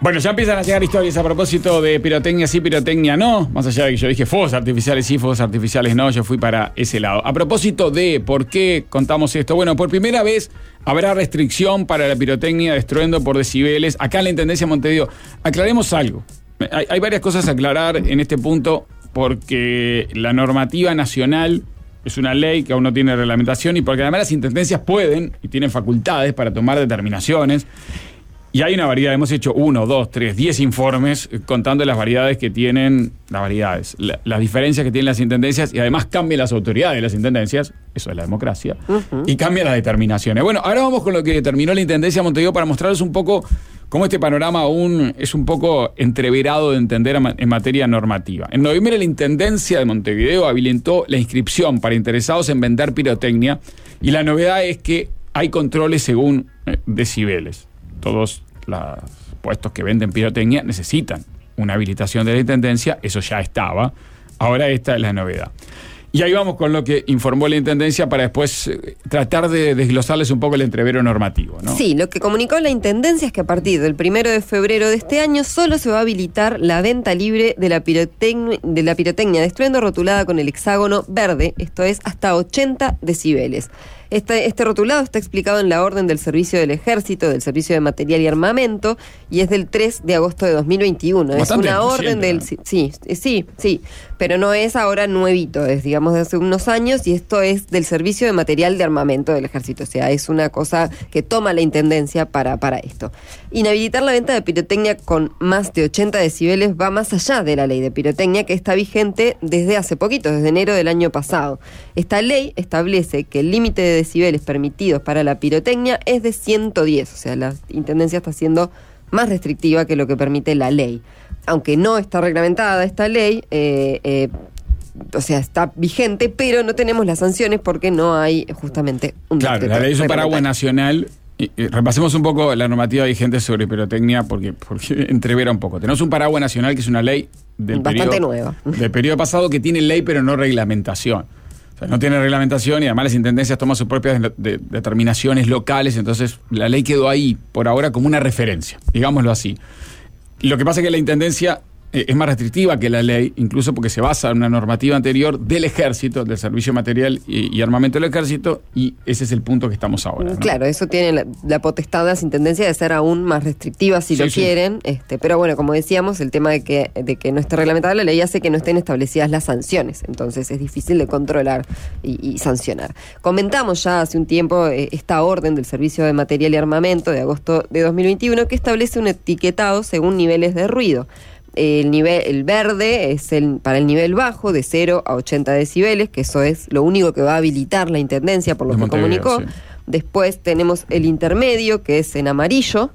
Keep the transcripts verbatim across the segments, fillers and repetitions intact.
Bueno, ya empiezan a llegar historias a propósito de pirotecnia sí, pirotecnia no. Más allá de que yo dije fuegos artificiales sí, fuegos artificiales no, yo fui para ese lado. A propósito de por qué contamos esto. Bueno, por primera vez habrá restricción para la pirotecnia de estruendo por decibeles. Acá en la Intendencia de Montevideo, aclaremos algo. Hay, hay varias cosas a aclarar en este punto porque la normativa nacional es una ley que aún no tiene reglamentación y porque además las intendencias pueden y tienen facultades para tomar determinaciones. Y hay una variedad, hemos hecho uno, dos, tres, diez informes contando las variedades que tienen, las variedades, la, las diferencias que tienen las intendencias y además cambian las autoridades de las intendencias, eso es la democracia, uh-huh. y cambian las determinaciones. Bueno, ahora vamos con lo que determinó la Intendencia de Montevideo para mostrarles un poco cómo este panorama aún es un poco entreverado de entender en materia normativa. En noviembre la Intendencia de Montevideo habilitó la inscripción para interesados en vender pirotecnia y la novedad es que hay controles según eh, decibeles. Todos los puestos que venden pirotecnia necesitan una habilitación de la Intendencia, eso ya estaba, ahora esta es la novedad. Y ahí vamos con lo que informó la Intendencia para después eh, tratar de desglosarles un poco el entrevero normativo, ¿no? Sí, lo que comunicó la Intendencia es que a partir del primero de febrero de este año solo se va a habilitar la venta libre de la pirotecnia de, la pirotecnia de estruendo rotulada con el hexágono verde, esto es hasta ochenta decibeles. Este, este rotulado está explicado en la orden del Servicio del Ejército, del Servicio de Material y Armamento, y es del tres de agosto de dos mil veintiuno. Bastante es una orden del... ¿no? Sí, sí, sí, pero no es ahora nuevito, es digamos de hace unos años, y esto es del Servicio de Material de Armamento del Ejército, o sea, es una cosa que toma la Intendencia para, para esto. Inhabilitar la venta de pirotecnia con más de ochenta decibeles va más allá de la ley de pirotecnia que está vigente desde hace poquito, desde enero del año pasado. Esta ley establece que el límite de decibeles permitidos para la pirotecnia es de ciento diez, o sea, la Intendencia está siendo más restrictiva que lo que permite la ley. Aunque no está reglamentada esta ley, eh, eh, o sea, está vigente, pero no tenemos las sanciones porque no hay justamente un decreto. Claro, la ley es un paraguas nacional. Y, y repasemos un poco la normativa vigente sobre pirotecnia porque, porque entrevera un poco. Tenemos un paraguas nacional que es una ley del bastante periodo, nueva. del periodo pasado que tiene ley pero no reglamentación. O sea, no tiene reglamentación y además las intendencias toman sus propias de, de, determinaciones locales, entonces la ley quedó ahí por ahora como una referencia, digámoslo así. Lo que pasa es que la intendencia eh, es más restrictiva que la ley, incluso porque se basa en una normativa anterior del Ejército, del Servicio Material y, y Armamento del Ejército, y ese es el punto que estamos ahora, ¿no? Claro, eso tiene la, la potestad de las intendencias de ser aún más restrictivas si sí, lo sí. quieren, este, pero bueno, como decíamos, el tema de que, de que no esté reglamentada la ley hace que no estén establecidas las sanciones, entonces es difícil de controlar y, y sancionar. Comentamos ya hace un tiempo eh, esta orden del Servicio de Material y Armamento de agosto de dos mil veintiuno que establece un etiquetado según niveles de ruido. El nivel, el verde es el para el nivel bajo, de cero a ochenta decibeles, que eso es lo único que va a habilitar la Intendencia, por lo que comunicó. Sí. Después tenemos el intermedio, que es en amarillo,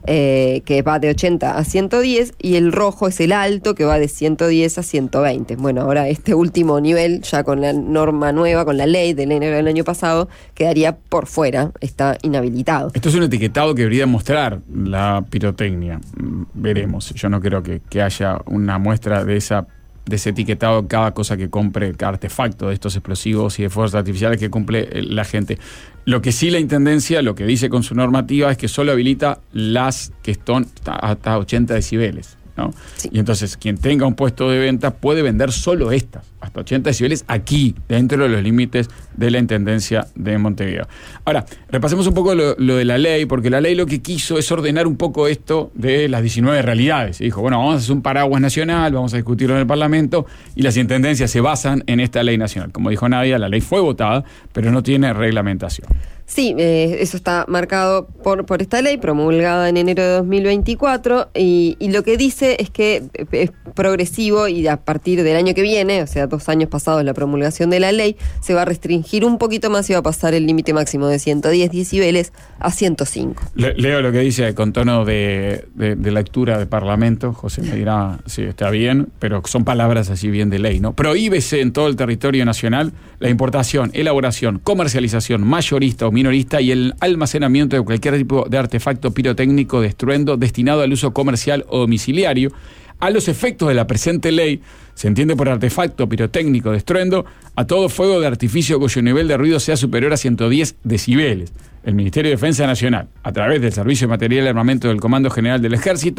eh, que va de ochenta a ciento diez, y el rojo es el alto, que va de ciento diez a ciento veinte. Bueno, ahora este último nivel, ya con la norma nueva, con la ley del enero del año pasado, quedaría por fuera, está inhabilitado. Esto es un etiquetado que debería mostrar la pirotecnia. Veremos, yo no creo que, que haya una muestra de esa de ese etiquetado cada cosa que compre, cada artefacto de estos explosivos y de fuegos artificiales que cumple la gente. Lo que sí la Intendencia, lo que dice con su normativa es que solo habilita las que están hasta ochenta decibeles, ¿no? Sí. Y entonces quien tenga un puesto de venta puede vender solo estas, hasta ochenta decibeles aquí, dentro de los límites de la Intendencia de Montevideo. Ahora, repasemos un poco lo, lo de la ley, porque la ley lo que quiso es ordenar un poco esto de las diecinueve realidades. Y dijo, bueno, vamos a hacer un paraguas nacional, vamos a discutirlo en el Parlamento, y las intendencias se basan en esta ley nacional. Como dijo Nadia, la ley fue votada, pero no tiene reglamentación. Sí, eh, eso está marcado por, por esta ley promulgada en enero de dos mil veinticuatro y, y lo que dice es que es progresivo y a partir del año que viene, o sea, dos años pasados de la promulgación de la ley, se va a restringir un poquito más y va a pasar el límite máximo de ciento diez decibeles a ciento cinco. Le, leo lo que dice con tono de, de, de lectura de Parlamento, José me dirá si está bien, pero son palabras así bien de ley, ¿no? Prohíbese en todo el territorio nacional la importación, elaboración, comercialización mayorista o minorista y el almacenamiento de cualquier tipo de artefacto pirotécnico de estruendo destinado al uso comercial o domiciliario. A los efectos de la presente ley, se entiende por artefacto pirotécnico de estruendo a todo fuego de artificio cuyo nivel de ruido sea superior a ciento diez decibeles. El Ministerio de Defensa Nacional, a través del Servicio de Material y Armamento del Comando General del Ejército,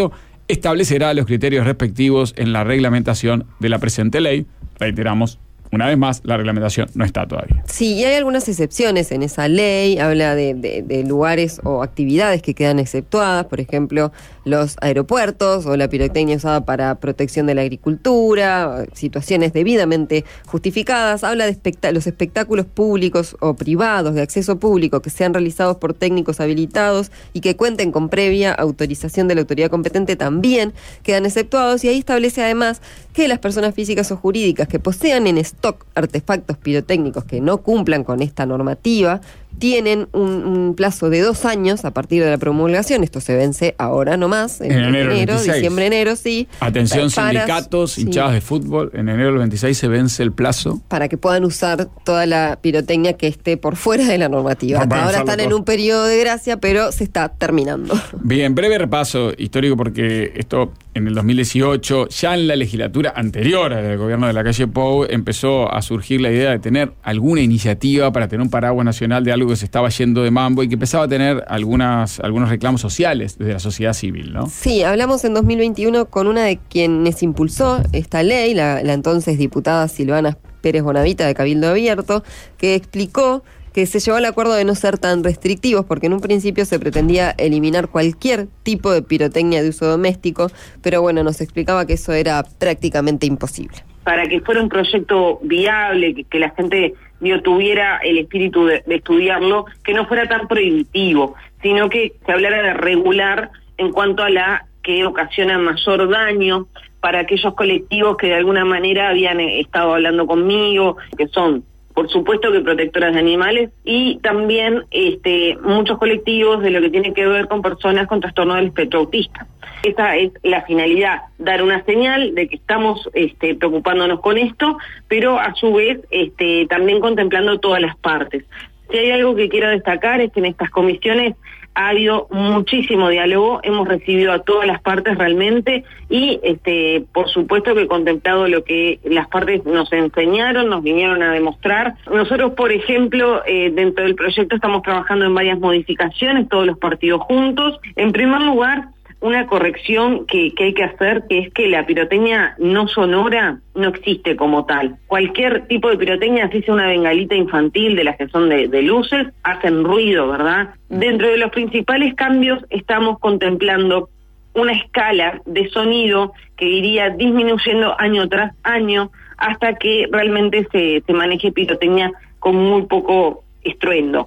establecerá los criterios respectivos en la reglamentación de la presente ley. Reiteramos, una vez más, la reglamentación no está todavía. Sí, y hay algunas excepciones en esa ley. Habla de, de, de lugares o actividades que quedan exceptuadas, por ejemplo, los aeropuertos o la pirotecnia usada para protección de la agricultura, situaciones debidamente justificadas. Habla de espect- los espectáculos públicos o privados de acceso público que sean realizados por técnicos habilitados y que cuenten con previa autorización de la autoridad competente también quedan exceptuados, y ahí establece además que las personas físicas o jurídicas que posean en stock artefactos pirotécnicos que no cumplan con esta normativa tienen un, un plazo de dos años a partir de la promulgación. Esto se vence ahora nomás, en, en enero, enero diciembre, enero, sí. Atención, para, sindicatos, sí. hinchadas de fútbol, en enero del veintiséis se vence el plazo. Para que puedan usar toda la pirotecnia que esté por fuera de la normativa. Hasta ahora están en un periodo de gracia, pero se está terminando. Bien, breve repaso histórico, porque esto en el dos mil dieciocho, ya en la legislatura anterior al gobierno de la calle Pou, empezó a surgir la idea de tener alguna iniciativa para tener un paraguas nacional de algo que se estaba yendo de mambo y que empezaba a tener algunas, algunos reclamos sociales desde la sociedad civil, ¿no? Sí, hablamos en dos mil veintiuno con una de quienes impulsó esta ley, la, la entonces diputada Silvana Pérez Bonavita de Cabildo Abierto, que explicó que se llegó al acuerdo de no ser tan restrictivos, porque en un principio se pretendía eliminar cualquier tipo de pirotecnia de uso doméstico, pero bueno, nos explicaba que eso era prácticamente imposible. Para que fuera un proyecto viable, que, que la gente digo, tuviera el espíritu de, de estudiarlo, que no fuera tan prohibitivo, sino que se hablara de regular en cuanto a la que ocasiona mayor daño para aquellos colectivos que de alguna manera habían estado hablando conmigo, que son, por supuesto, que protectoras de animales, y también este, muchos colectivos de lo que tiene que ver con personas con trastorno del espectro autista. Esa es la finalidad, dar una señal de que estamos este, preocupándonos con esto, pero a su vez este, también contemplando todas las partes. Si hay algo que quiero destacar es que en estas comisiones ha habido muchísimo diálogo, hemos recibido a todas las partes realmente y este por supuesto que contemplado lo que las partes nos enseñaron, nos vinieron a demostrar. Nosotros, por ejemplo, eh, dentro del proyecto estamos trabajando en varias modificaciones, todos los partidos juntos. En primer lugar, una corrección que, que hay que hacer, que es que la pirotecnia no sonora no existe como tal. Cualquier tipo de pirotecnia, así sea una bengalita infantil de las que son de, de luces, hacen ruido, ¿verdad? Dentro de los principales cambios estamos contemplando una escala de sonido que iría disminuyendo año tras año hasta que realmente se, se maneje pirotecnia con muy poco estruendo.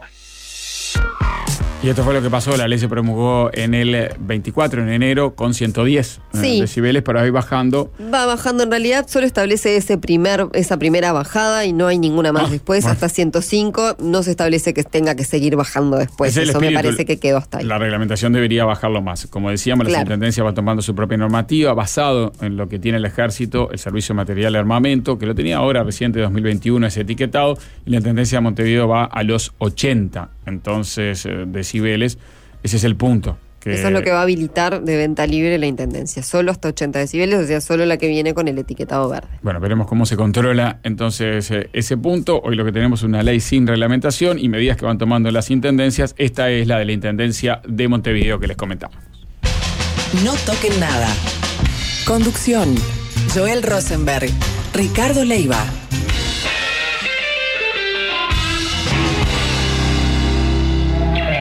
Y esto fue lo que pasó, la ley se promulgó en el veinticuatro, en enero, con ciento diez sí. decibeles, pero ahí bajando. Va bajando, en realidad solo establece ese primer, esa primera bajada y no hay ninguna más. Ah, después, bueno. Hasta ciento cinco, no se establece que tenga que seguir bajando después. Eso espíritu, me parece que quedó hasta ahí. La reglamentación debería bajarlo más. Como decíamos, claro. La Superintendencia va tomando su propia normativa, basado en lo que tiene el Ejército, el Servicio Material de Armamento, que lo tenía ahora reciente, dos mil veintiuno, ese etiquetado, y la Intendencia de Montevideo va a los ochenta. Entonces, eh, decibeles, ese es el punto. Que... Eso es lo que va a habilitar de venta libre la Intendencia, solo hasta ochenta decibeles, o sea, solo la que viene con el etiquetado verde. Bueno, veremos cómo se controla entonces eh, ese punto. Hoy lo que tenemos es una ley sin reglamentación y medidas que van tomando las intendencias. Esta es la de la Intendencia de Montevideo que les comentamos. No toquen nada. Conducción: Joel Rosenberg, Ricardo Leiva.